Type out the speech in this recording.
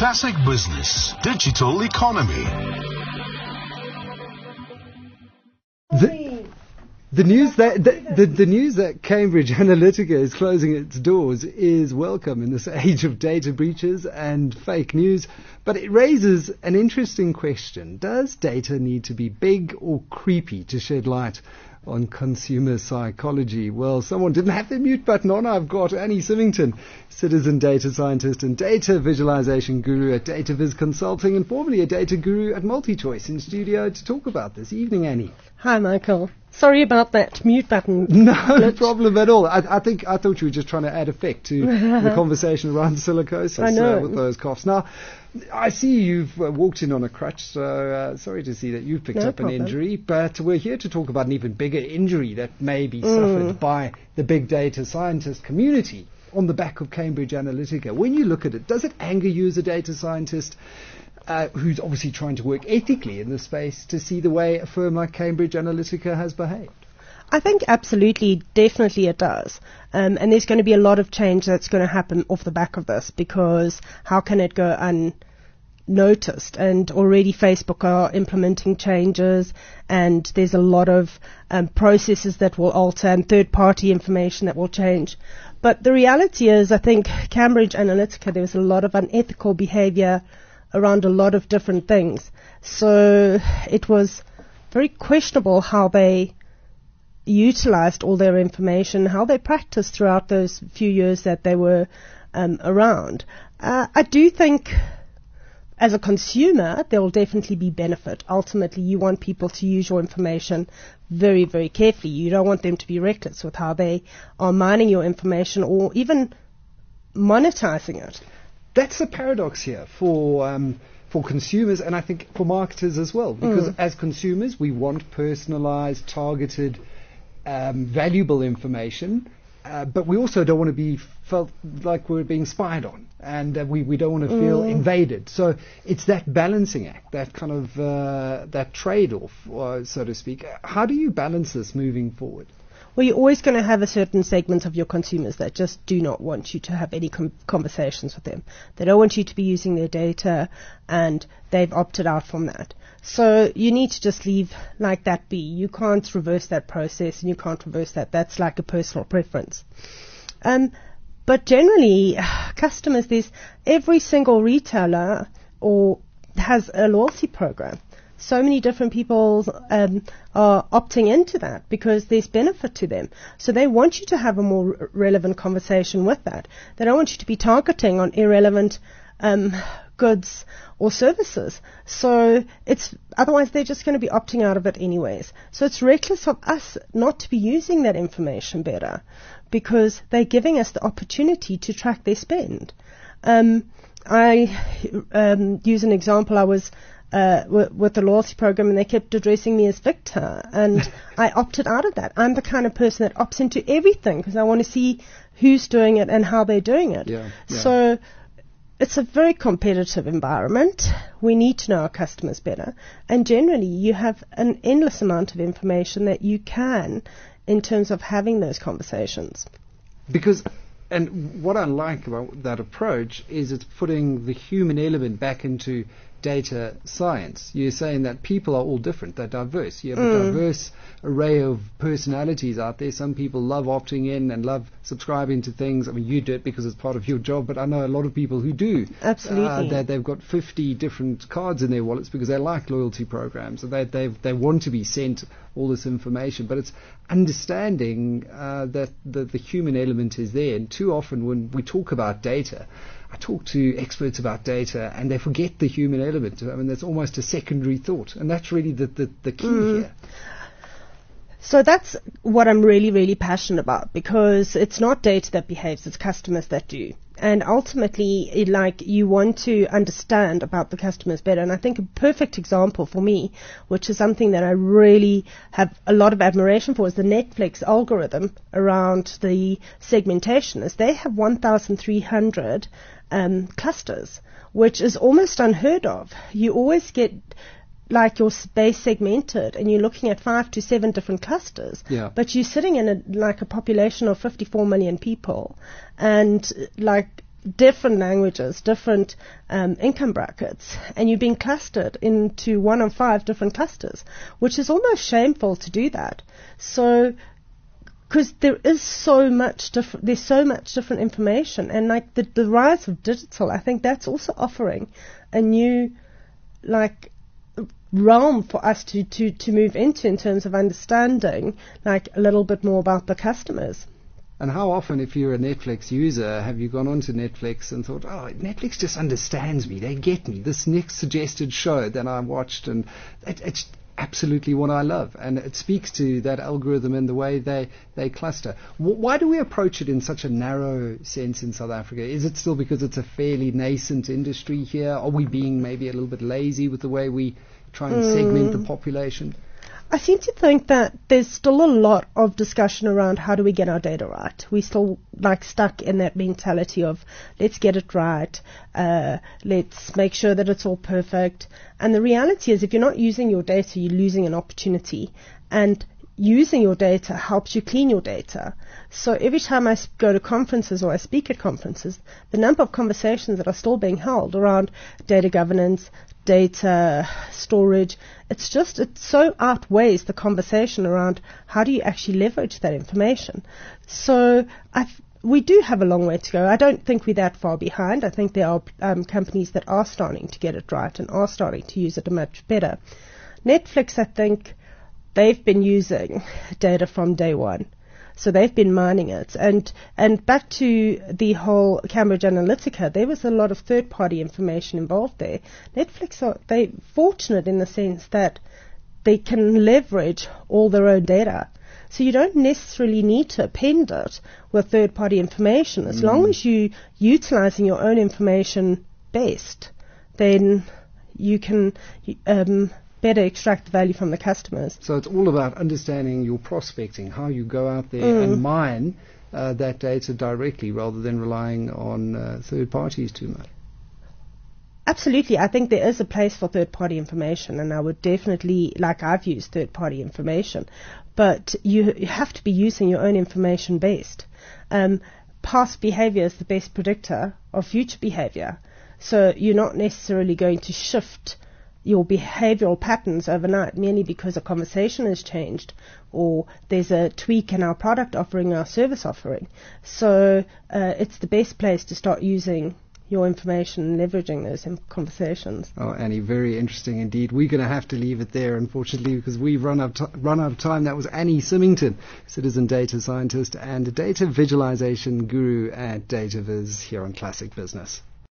Classic Business, Digital Economy. The news that Cambridge Analytica is closing its doors is welcome in this age of data breaches and fake news, but it raises an interesting question. Does data need to be big or creepy to shed light on consumer psychology? Well, someone didn't have their mute button on. I've got Annie Symington, citizen data scientist and data visualization guru at DataViz Consulting and formerly a data guru at MultiChoice, in studio to talk about this. Evening, Annie. Hi, Michael. Sorry about that mute button. No problem at all. I thought you were just trying to add effect to the conversation around silicosis with those coughs. Now, I see you've walked in on a crutch, so sorry to see that you've picked up an injury, but we're here to talk about an even bigger injury that may be suffered by the big data scientist community on the back of Cambridge Analytica. When you look at it, does it anger you as a data scientist who's obviously trying to work ethically in this space to see the way a firm like Cambridge Analytica has behaved? I think absolutely, definitely it does. And there's going to be a lot of change that's going to happen off the back of this, because how can it go unnoticed? And already Facebook are implementing changes, and there's a lot of processes that will alter and third-party information that will change. But the reality is, I think Cambridge Analytica, there was a lot of unethical behavior around a lot of different things. So it was very questionable how they utilized all their information, how they practiced throughout those few years that they were around. I do think as a consumer, there will definitely be benefit. Ultimately, you want people to use your information very, very carefully. You don't want them to be reckless with how they are mining your information or even monetizing it. That's the paradox here for consumers, and I think for marketers as well, because as consumers we want personalized, targeted, valuable information, but we also don't want to be felt like we're being spied on, and we don't want to feel invaded. So it's that balancing act, that kind of that trade-off, so to speak. How do you balance this moving forward? Well, you're always going to have a certain segment of your consumers that just do not want you to have any conversations with them. They don't want you to be using their data, and they've opted out from that. So you need to just leave like that be. You can't reverse that process, and you can't reverse that. That's like a personal preference. But generally, customers, there's every single retailer has a loyalty program. So many different people are opting into that because there's benefit to them. So they want you to have a more relevant conversation with that. They don't want you to be targeting on irrelevant goods or services. So otherwise they're just going to be opting out of it anyways. So it's reckless of us not to be using that information better, because they're giving us the opportunity to track their spend. I use an example. I was with the loyalty program, and they kept addressing me as Victor, and I opted out of that. I'm the kind of person that opts into everything because I want to see who's doing it and how they're doing it. So it's a very competitive environment. We need to know our customers better, and generally you have an endless amount of information that you can in terms of having those conversations. And what I like about that approach is it's putting the human element back into data science. You're saying that people are all different, they're diverse. You have a diverse array of personalities out there. Some people love opting in and love subscribing to things. I mean, you do it because it's part of your job, but I know a lot of people who do. Absolutely. That they've got 50 different cards in their wallets because they like loyalty programs, and they want to be sent all this information. But it's understanding that the human element is there. And too often when we talk about data, I talk to experts about data and they forget the human element. I mean, that's almost a secondary thought, and that's really the key here. So that's what I'm really, really passionate about, because it's not data that behaves, it's customers that do. And ultimately, you want to understand about the customers better. And I think a perfect example for me, which is something that I really have a lot of admiration for, is the Netflix algorithm around the segmentation. Is they have 1,300 clusters, which is almost unheard of. You always get your space segmented, and you're looking at 5 to 7 different clusters. Yeah. But you're sitting in a population of 54 million people, and different languages, different income brackets, and you're being clustered into one of 5 different clusters, which is almost shameful to do that. So, because there's so much different information, and like the rise of digital, I think that's also offering a new realm for us to move into in terms of understanding like a little bit more about the customers. And how often, if you're a Netflix user, have you gone onto Netflix and thought, oh, Netflix just understands me, they get me, this next suggested show that I watched, and it's absolutely what I love, and it speaks to that algorithm and the way they cluster. Why do we approach it in such a narrow sense in South Africa? Is it still because it's a fairly nascent industry here? Are we being maybe a little bit lazy with the way we try and segment the population? I seem to think that there's still a lot of discussion around how do we get our data right. We're still stuck in that mentality of let's get it right, let's make sure that it's all perfect. And the reality is if you're not using your data, you're losing an opportunity. And using your data helps you clean your data. So every time I go to conferences or I speak at conferences, the number of conversations that are still being held around data governance, data storage, it so outweighs the conversation around how do you actually leverage that information. So we do have a long way to go. I don't think we're that far behind. I think there are companies that are starting to get it right and are starting to use it much better. Netflix, I think, they've been using data from day one. So they've been mining it. And back to the whole Cambridge Analytica, there was a lot of third-party information involved there. Netflix, they're fortunate in the sense that they can leverage all their own data. So you don't necessarily need to append it with third-party information. As long as you're utilizing your own information best, then you can better extract the value from the customers. So it's all about understanding your prospecting, how you go out there and mine that data directly rather than relying on third parties too much. Absolutely. I think there is a place for third-party information, and I would definitely, I've used third-party information, but you have to be using your own information based. Past behavior is the best predictor of future behavior. So you're not necessarily going to shift your behavioral patterns overnight merely because a conversation has changed or there's a tweak in our product offering, our service offering. So it's the best place to start using your information and leveraging those conversations. Oh, Annie, very interesting indeed. We're going to have to leave it there, unfortunately, because we've run out of time. That was Annie Symington, citizen data scientist and data visualization guru at DataViz here on Classic Business.